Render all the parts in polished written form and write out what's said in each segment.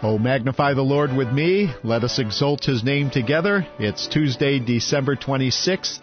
Oh, magnify the Lord with me. Let us exalt His name together. It's Tuesday, December 26,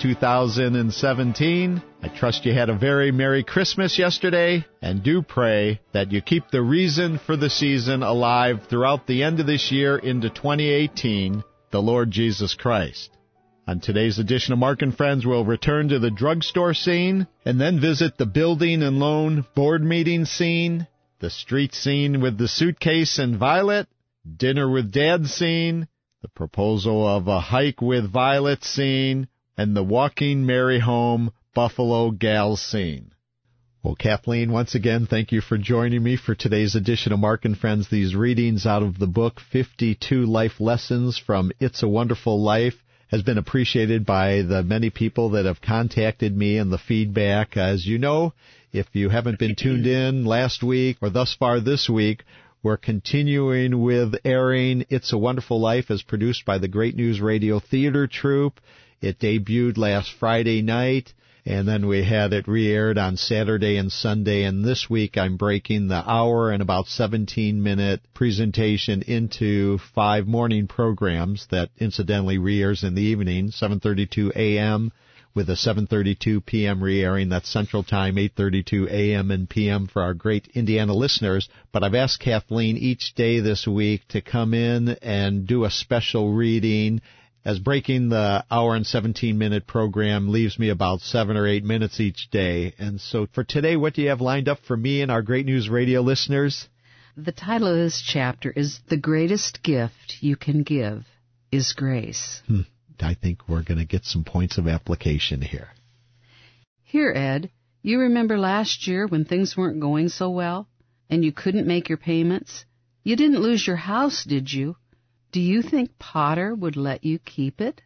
2017. I trust you had a very Merry Christmas yesterday, and do pray that you keep the reason for the season alive throughout the end of this year into 2018, the Lord Jesus Christ. On today's edition of Mark and Friends, we'll return to the drugstore scene, and then visit the building and loan board meeting scene, the street scene with the suitcase and Violet, dinner with Dad scene, the proposal of a hike with Violet scene, and the walking Mary home Buffalo Gals scene. Well, Kathleen, once again, thank you for joining me for today's edition of Mark and Friends. These readings out of the book 52 Life Lessons from It's a Wonderful Life has been appreciated by the many people that have contacted me and the feedback. As you know, if you haven't been tuned in last week or thus far this week, we're continuing with airing It's a Wonderful Life as produced by the Great News Radio Theater Troupe. It debuted last Friday night, and then we had it re-aired on Saturday and Sunday, and this week I'm breaking the hour and about 17-minute presentation into 5 morning programs that incidentally re-airs in the evening, 7:32 a.m., with a 7:32 p.m. re-airing. That's Central Time, 8:32 a.m. and p.m. for our great Indiana listeners. But I've asked Kathleen each day this week to come in and do a special reading, as breaking the hour and 17-minute program leaves me about 7 or 8 minutes each day. And so for today, what do you have lined up for me and our Great News Radio listeners? The title of this chapter is The Greatest Gift You Can Give is Grace. I think we're going to get some points of application here. Here, Ed, you remember last year when things weren't going so well and you couldn't make your payments? You didn't lose your house, did you? Do you think Potter would let you keep it?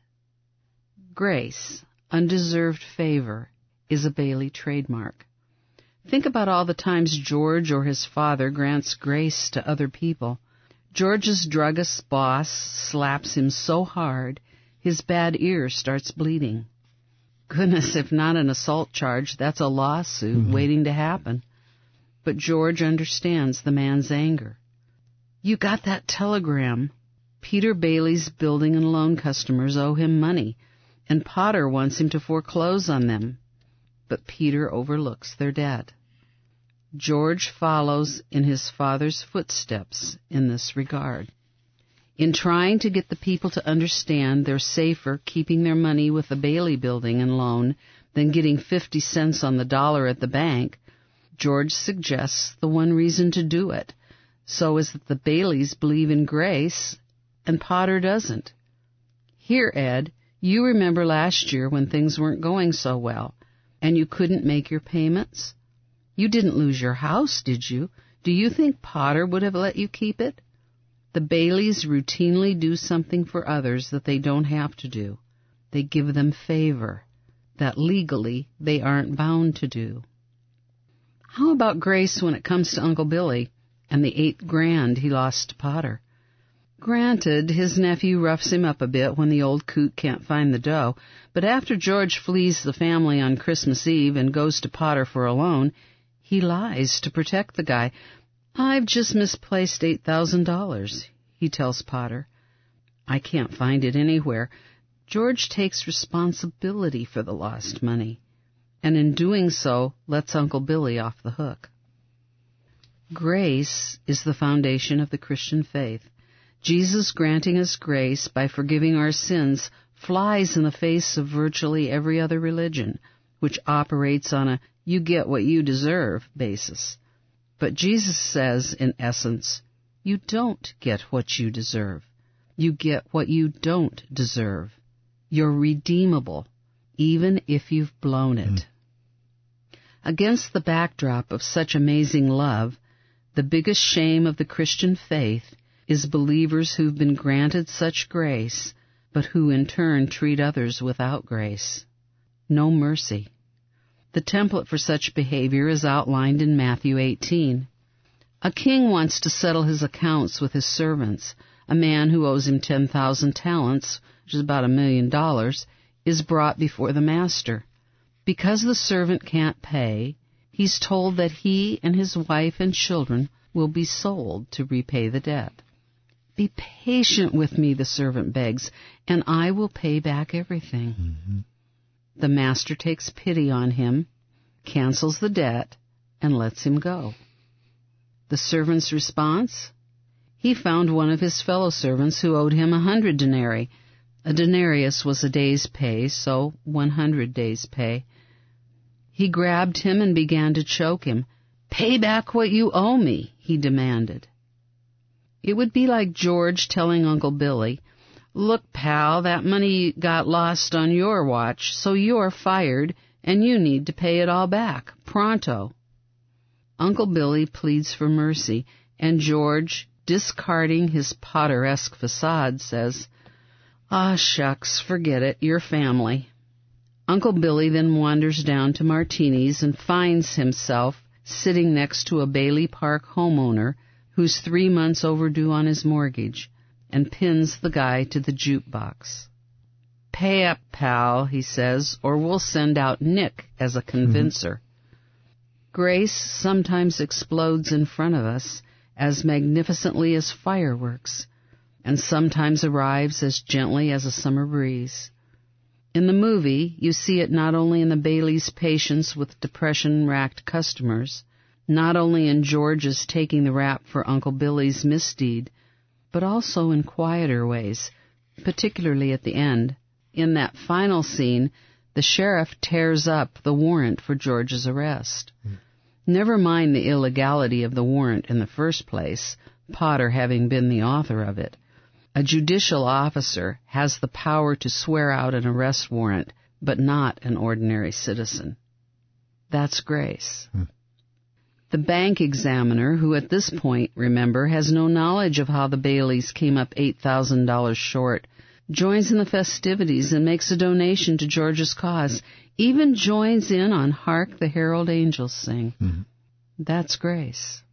Grace, undeserved favor, is a Bailey trademark. Think about all the times George or his father grants grace to other people. George's druggist boss slaps him so hard his bad ear starts bleeding. Goodness, if not an assault charge, that's a lawsuit waiting to happen. But George understands the man's anger. You got that telegram. Peter Bailey's building and loan customers owe him money, and Potter wants him to foreclose on them. But Peter overlooks their debt. George follows in his father's footsteps in this regard. In trying to get the people to understand they're safer keeping their money with the Bailey building and loan than getting 50 cents on the dollar at the bank, George suggests the one reason to do it, so is that the Baileys believe in grace and Potter doesn't. Here, Ed, you remember last year when things weren't going so well and you couldn't make your payments? You didn't lose your house, did you? Do you think Potter would have let you keep it? The Baileys routinely do something for others that they don't have to do. They give them favor that legally they aren't bound to do. How about grace when it comes to Uncle Billy and the $8,000 he lost to Potter? Granted, his nephew roughs him up a bit when the old coot can't find the dough, but after George flees the family on Christmas Eve and goes to Potter for a loan, he lies to protect the guy. I've just misplaced $8,000, he tells Potter. I can't find it anywhere. George takes responsibility for the lost money, and in doing so, lets Uncle Billy off the hook. Grace is the foundation of the Christian faith. Jesus granting us grace by forgiving our sins flies in the face of virtually every other religion, which operates on a you get what you deserve basis. But Jesus says, in essence, you don't get what you deserve. You get what you don't deserve. You're redeemable, even if you've blown it. Against the backdrop of such amazing love, the biggest shame of the Christian faith is believers who've been granted such grace, but who in turn treat others without grace. No mercy. The template for such behavior is outlined in Matthew 18. A king wants to settle his accounts with his servants. A man who owes him 10,000 talents, which is about $1 million, is brought before the master. Because the servant can't pay, he's told that he and his wife and children will be sold to repay the debt. Be patient with me, the servant begs, and I will pay back everything. Mm-hmm. The master takes pity on him, cancels the debt, and lets him go. The servant's response? He found one of his fellow servants who owed him 100 denarii. A denarius was a day's pay, so 100 days' pay. He grabbed him and began to choke him. "Pay back what you owe me," he demanded. It would be like George telling Uncle Billy, "Look, pal, that money got lost on your watch, so you're fired, and you need to pay it all back, pronto." Uncle Billy pleads for mercy, and George, discarding his Potter-esque facade, says, "Ah, shucks, forget it, you're family." Uncle Billy then wanders down to Martini's and finds himself sitting next to a Bailey Park homeowner who's 3 months overdue on his mortgage, and pins the guy to the jukebox. "Pay up, pal," he says, "or we'll send out Nick as a convincer." Grace sometimes explodes in front of us as magnificently as fireworks, and sometimes arrives as gently as a summer breeze. In the movie, you see it not only in the Bailey's patience with depression-racked customers, not only in George's taking the rap for Uncle Billy's misdeed, but also in quieter ways, particularly at the end. In that final scene, the sheriff tears up the warrant for George's arrest. Never mind the illegality of the warrant in the first place, Potter having been the author of it. A judicial officer has the power to swear out an arrest warrant, but not an ordinary citizen. That's grace. The bank examiner, who at this point, remember, has no knowledge of how the Baileys came up $8,000 short, joins in the festivities and makes a donation to George's cause, even joins in on Hark the Herald Angels Sing. Mm-hmm. That's grace.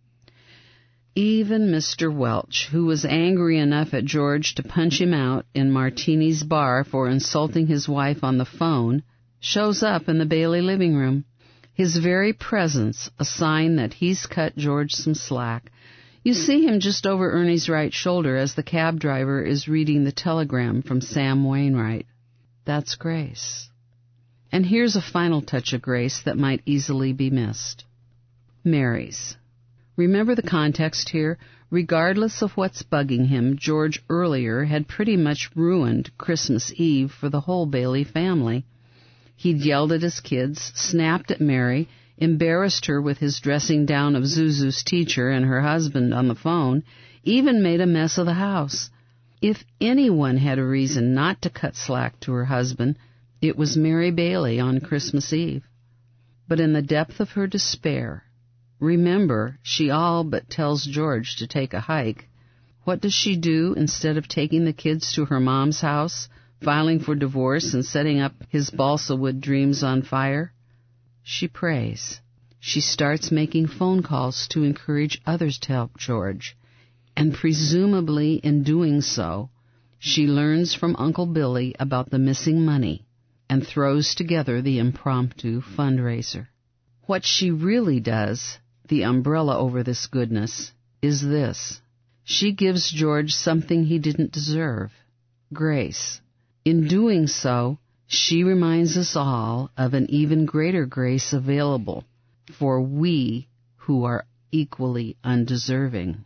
Even Mr. Welch, who was angry enough at George to punch him out in Martini's bar for insulting his wife on the phone, shows up in the Bailey living room. His very presence a sign that he's cut George some slack. You see him just over Ernie's right shoulder as the cab driver is reading the telegram from Sam Wainwright. That's grace. And here's a final touch of grace that might easily be missed. Mary's. Remember the context here? Regardless of what's bugging him, George earlier had pretty much ruined Christmas Eve for the whole Bailey family. He'd yelled at his kids, snapped at Mary, embarrassed her with his dressing down of Zuzu's teacher and her husband on the phone, even made a mess of the house. If anyone had a reason not to cut slack to her husband, it was Mary Bailey on Christmas Eve. But in the depth of her despair, remember, she all but tells George to take a hike. What does she do instead of taking the kids to her mom's house, filing for divorce and setting up his balsa wood dreams on fire? She prays. She starts making phone calls to encourage others to help George. And presumably in doing so, she learns from Uncle Billy about the missing money and throws together the impromptu fundraiser. What she really does, the umbrella over this goodness, is this. She gives George something he didn't deserve, grace. In doing so, she reminds us all of an even greater grace available for we who are equally undeserving.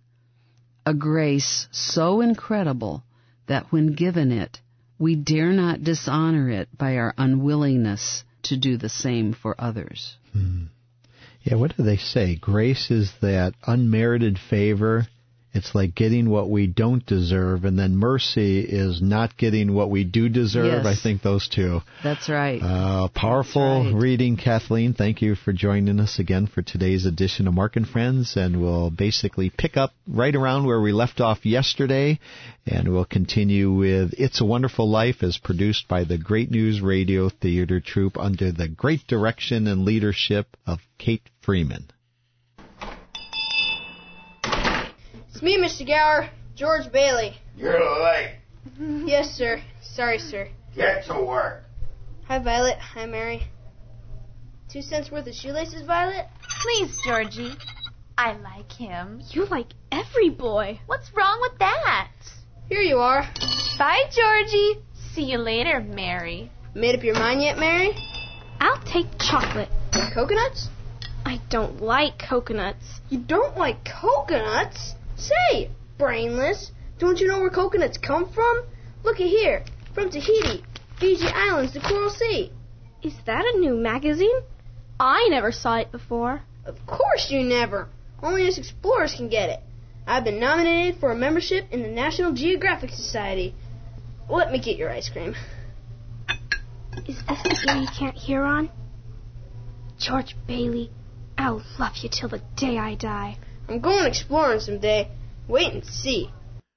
A grace so incredible that when given it, we dare not dishonor it by our unwillingness to do the same for others. Yeah, what do they say? Grace is that unmerited favor. It's like getting what we don't deserve, and then mercy is not getting what we do deserve. Yes. I think those two. That's right. Powerful That's right. reading, Kathleen. Thank you for joining us again for today's edition of Mark and Friends, and we'll basically pick up right around where we left off yesterday, and we'll continue with It's a Wonderful Life as produced by the Great News Radio Theater Troupe under the great direction and leadership of Kate Freeman. It's me, Mr. Gower, George Bailey. You're late. Yes, sir. Sorry, sir. Get to work. Hi, Violet. Hi, Mary. 2 cents worth of shoelaces, Violet? Please, Georgie. I like him. You like every boy. What's wrong with that? Here you are. Bye, Georgie. See you later, Mary. Made up your mind yet, Mary? I'll take chocolate. Coconuts? I don't like coconuts. You don't like coconuts? Say, brainless, don't you know where coconuts come from? Look at here, from Tahiti, Fiji Islands, the Coral Sea. Is that a new magazine? I never saw it before. Of course you never. Only us explorers can get it. I've been nominated for a membership in the National Geographic Society. Let me get your ice cream. Is this the ear you can't hear on? George Bailey, I'll love you till the day I die. I'm going exploring someday. Wait and see.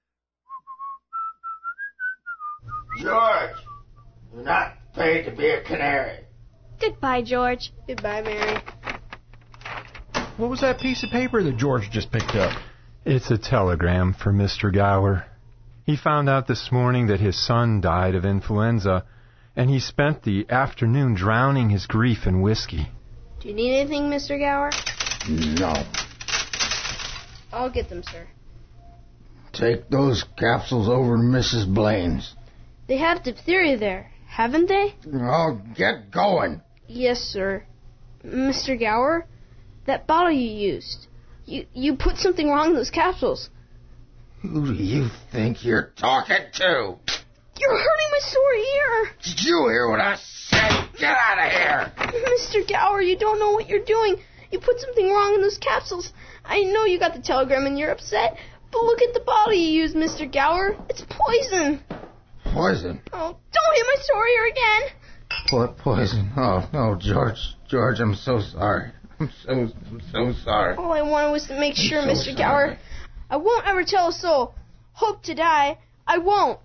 George, you're not paid to be a canary. Goodbye, George. Goodbye, Mary. What was that piece of paper that George just picked up? It's a telegram for Mr. Gower. He found out this morning that his son died of influenza, and he spent the afternoon drowning his grief in whiskey. Do you need anything, Mr. Gower? No. I'll get them, sir. Take those capsules over to Mrs. Blaine's. They have diphtheria there, haven't they? Oh, get going. Yes, sir. Mr. Gower, that bottle you used, you put something wrong in those capsules. Who do you think you're talking to? You're hurting my sore ear. Did you hear what I said? Get out of here. Mr. Gower, you don't know what you're doing. You put something wrong in those capsules. I know you got the telegram and you're upset, but look at the bottle you used, Mr. Gower. It's poison. Poison? Oh, don't hit my sore ear again. Poison? Oh, no, George, I'm so sorry. I'm so sorry. All I wanted was to make sure, so Mr. Gower. I won't ever tell a soul. Hope to die. I won't.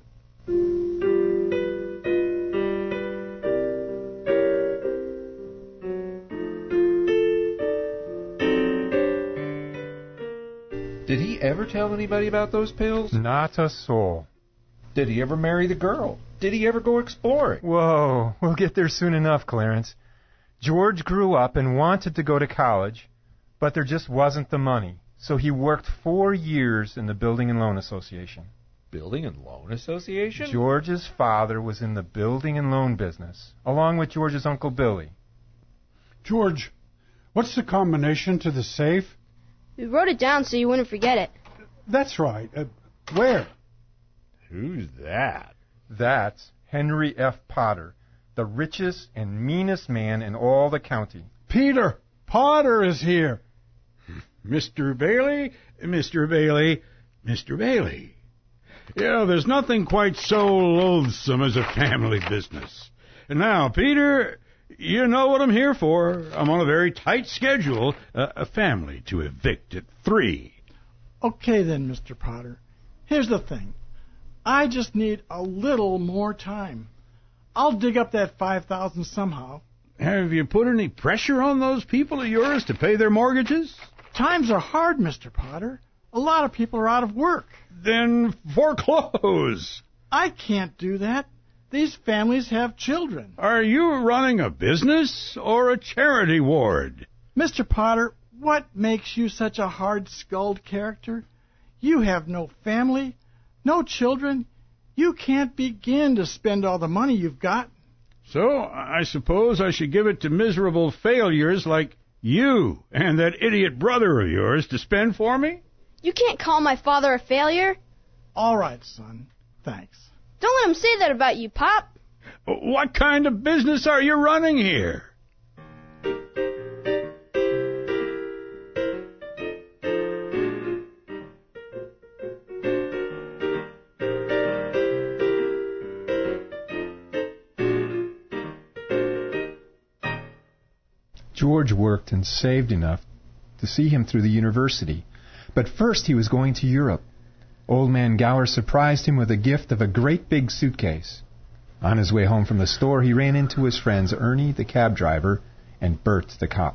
Did he ever tell anybody about those pills? Not a soul. Did he ever marry the girl? Did he ever go exploring? Whoa, we'll get there soon enough, Clarence. George grew up and wanted to go to college, but there just wasn't the money. So he worked 4 years in the Building and Loan Association. Building and Loan Association? George's father was in the building and loan business, along with George's Uncle Billy. George, what's the combination to the safe? We wrote it down so you wouldn't forget it. That's right. Where? Who's that? That's Henry F. Potter, the richest and meanest man in all the county. Peter Potter is here. Mr. Bailey, Mr. Bailey, Mr. Bailey. Yeah, there's nothing quite so loathsome as a family business. And now, Peter, you know what I'm here for. I'm on a very tight schedule, a family to evict at 3. Okay then, Mr. Potter. Here's the thing. I just need a little more time. I'll dig up that $5,000 somehow. Have you put any pressure on those people of yours to pay their mortgages? Times are hard, Mr. Potter. A lot of people are out of work. Then foreclose. I can't do that. These families have children. Are you running a business or a charity ward? Mr. Potter, what makes you such a hard-skulled character? You have no family, no children. You can't begin to spend all the money you've got. So I suppose I should give it to miserable failures like you and that idiot brother of yours to spend for me? You can't call my father a failure. All right, son. Thanks. Don't let him say that about you, Pop. What kind of business are you running here? George worked and saved enough to see him through the university. But first he was going to Europe. Old Man Gower surprised him with a gift of a great big suitcase. On his way home from the store, he ran into his friends Ernie, the cab driver, and Bert, the cop.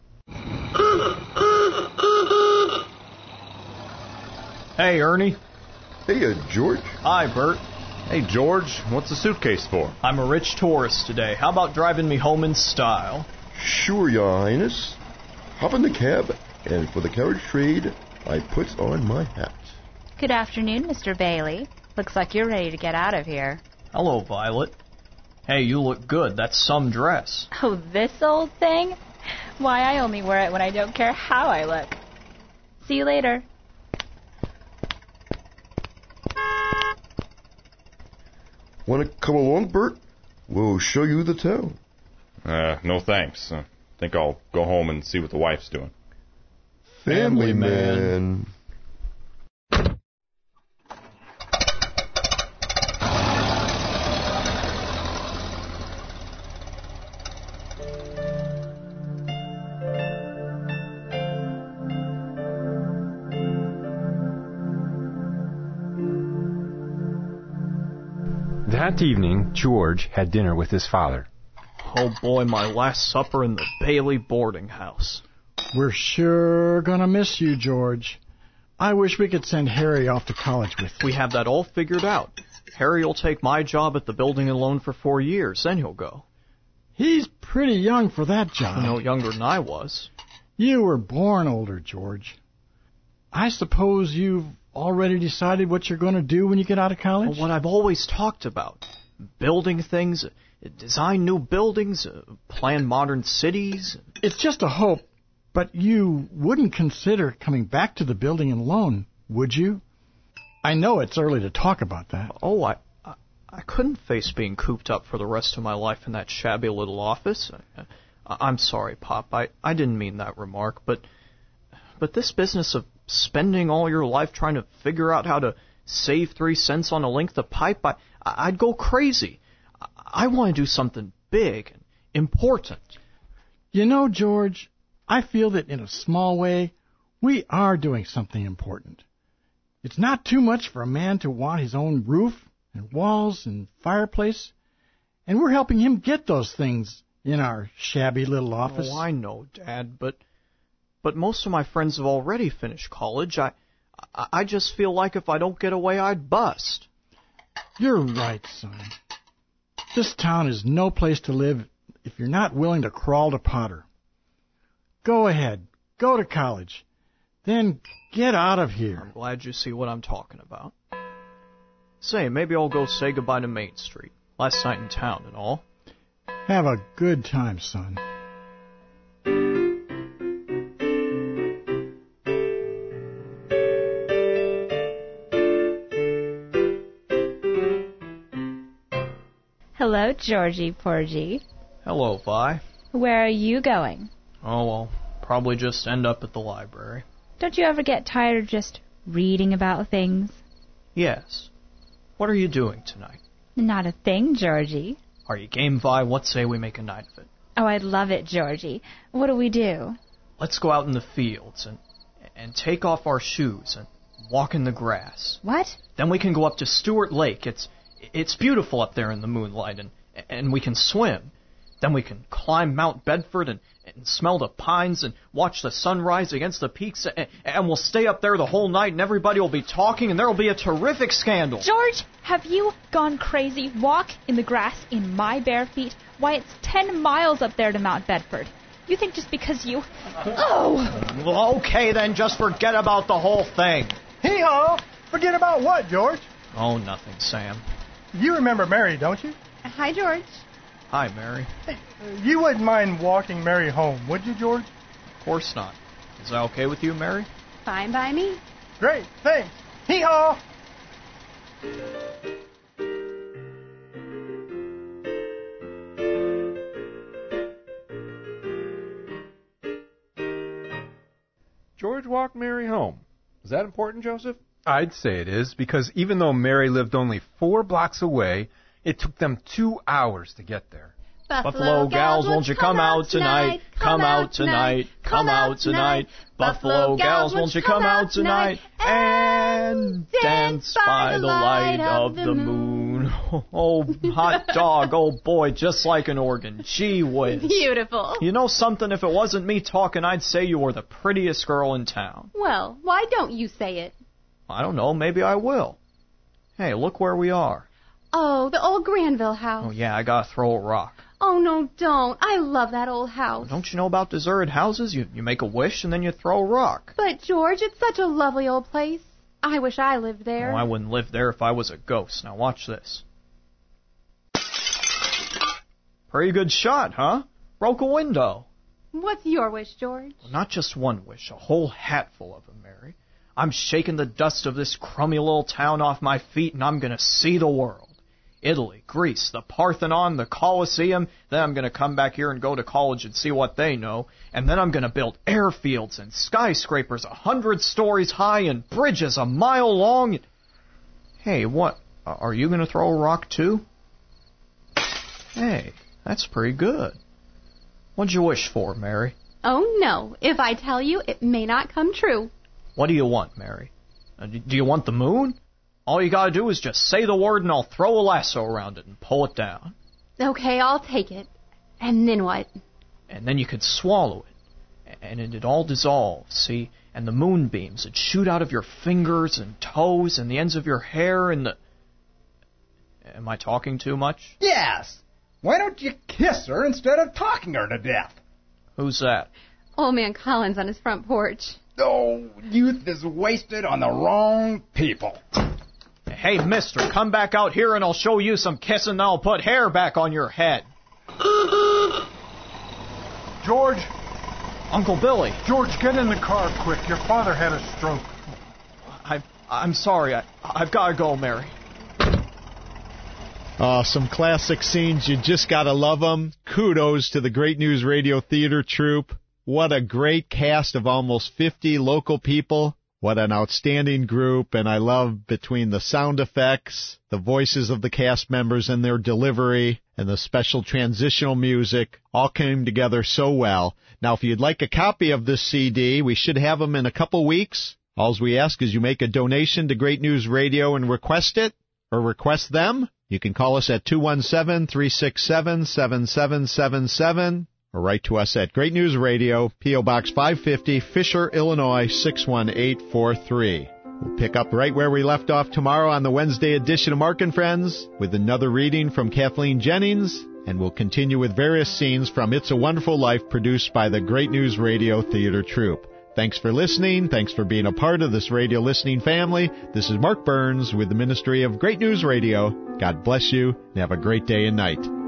Hey, Ernie. Hey, George. Hi, Bert. Hey, George. What's the suitcase for? I'm a rich tourist today. How about driving me home in style? Sure, Your Highness. Hop in the cab. And for the carriage trade, I put on my hat. Good afternoon, Mr. Bailey. Looks like you're ready to get out of here. Hello, Violet. Hey, you look good. That's some dress. Oh, this old thing? Why, I only wear it when I don't care how I look. See you later. Want to come along, Bert? We'll show you the town. No thanks. I think I'll go home and see what the wife's doing. Family man. That evening, George had dinner with his father. Oh boy, my last supper in the Bailey boarding house. We're sure gonna miss you, George. I wish we could send Harry off to college with you. We have that all figured out. Harry will take my job at the building and loan for 4 years, then he'll go. He's pretty young for that job. No younger than I was. You were born older, George. I suppose you've already decided what you're going to do when you get out of college? Well, what I've always talked about. Building things, design new buildings, plan modern cities. It's just a hope, but you wouldn't consider coming back to the building and loan, would you? I know it's early to talk about that. Oh, I couldn't face being cooped up for the rest of my life in that shabby little office. I'm sorry, Pop. I didn't mean that remark, but this business of spending all your life trying to figure out how to save 3 cents on a length of pipe, I'd go crazy. I want to do something big and important. You know, George, I feel that in a small way, we are doing something important. It's not too much for a man to want his own roof and walls and fireplace, and we're helping him get those things in our shabby little office. Oh, I know, Dad, but most of my friends have already finished college. I just feel like if I don't get away, I'd bust. You're right, son. This town is no place to live if you're not willing to crawl to Potter. Go ahead. Go to college. Then get out of here. I'm glad you see what I'm talking about. Say, maybe I'll go say goodbye to Main Street. Last night in town and all. Have a good time, son. Hello, Georgie Porgy. Hello, Vi. Where are you going? Oh, I'll probably just end up at the library. Don't you ever get tired of just reading about things? Yes. What are you doing tonight? Not a thing, Georgie. Are you game, Vi? What say we make a night of it? Oh, I'd love it, Georgie. What do we do? Let's go out in the fields and take off our shoes and walk in the grass. What? Then we can go up to Stewart Lake. It's beautiful up there in the moonlight, and we can swim. Then we can climb Mount Bedford and smell the pines and watch the sunrise against the peaks, and we'll stay up there the whole night, and everybody will be talking, and there will be a terrific scandal. George, have you gone crazy? Walk in the grass in my bare feet? Why, it's 10 miles up there to Mount Bedford. You think just because you... Oh! Well, okay, then just forget about the whole thing. Hee-haw! Forget about what, George? Oh, nothing, Sam. You remember Mary, don't you? Hi, George. Hi, Mary. Hey, you wouldn't mind walking Mary home, would you, George? Of course not. Is that okay with you, Mary? Fine by me. Great, thanks. Hee-haw! George walked Mary home. Is that important, Joseph? I'd say it is, because even though Mary lived only 4 blocks away, it took them 2 hours to get there. Buffalo gals, won't you come out tonight? Come out tonight. Come out tonight. Buffalo gals, won't you come out tonight? And dance by the light of the moon. Oh, hot dog. Oh, boy, just like an organ. Gee whiz. Beautiful. You know something? If it wasn't me talking, I'd say you were the prettiest girl in town. Well, why don't you say it? I don't know. Maybe I will. Hey, look where we are. Oh, the old Granville house. Oh, yeah, I gotta throw a rock. Oh, no, don't. I love that old house. Don't you know about deserted houses? You make a wish and then you throw a rock. But, George, it's such a lovely old place. I wish I lived there. Oh, I wouldn't live there if I was a ghost. Now watch this. Pretty good shot, huh? Broke a window. What's your wish, George? Well, not just one wish, a whole hatful of them, Mary. I'm shaking the dust of this crummy little town off my feet, and I'm going to see the world. Italy, Greece, the Parthenon, the Colosseum. Then I'm going to come back here and go to college and see what they know. And then I'm going to build airfields and skyscrapers 100 stories high and bridges a mile long. Hey, what? Are you going to throw a rock too? Hey, that's pretty good. What'd you wish for, Mary? Oh, no. If I tell you, it may not come true. What do you want, Mary? Do you want the moon? All you gotta do is just say the word and I'll throw a lasso around it and pull it down. Okay, I'll take it. And then what? And then you could swallow it. And it'd all dissolve, see? And the moonbeams would shoot out of your fingers and toes and the ends of your hair and the... Am I talking too much? Yes. Why don't you kiss her instead of talking her to death? Who's that? Old Man Collins on his front porch. Oh, youth is wasted on the wrong people. Hey, mister, come back out here and I'll show you some kissing and I'll put hair back on your head. George! Uncle Billy. George, get in the car quick. Your father had a stroke. I'm sorry. I've got to go, Mary. Some classic scenes. You just got to love them. Kudos to the Great News Radio Theater Troupe. What a great cast of almost 50 local people. What an outstanding group, and I love between the sound effects, the voices of the cast members and their delivery, and the special transitional music, all came together so well. Now, if you'd like a copy of this CD, we should have them in a couple weeks. All we ask is you make a donation to Great News Radio and request it, or request them. You can call us at 217-367-7777. Or write to us at Great News Radio, P.O. Box 550, Fisher, Illinois, 61843. We'll pick up right where we left off tomorrow on the Wednesday edition of Mark and Friends with another reading from Kathleen Jennings, and we'll continue with various scenes from It's a Wonderful Life produced by the Great News Radio Theater Troupe. Thanks for listening. Thanks for being a part of this radio listening family. This is Mark Burns with the Ministry of Great News Radio. God bless you, and have a great day and night.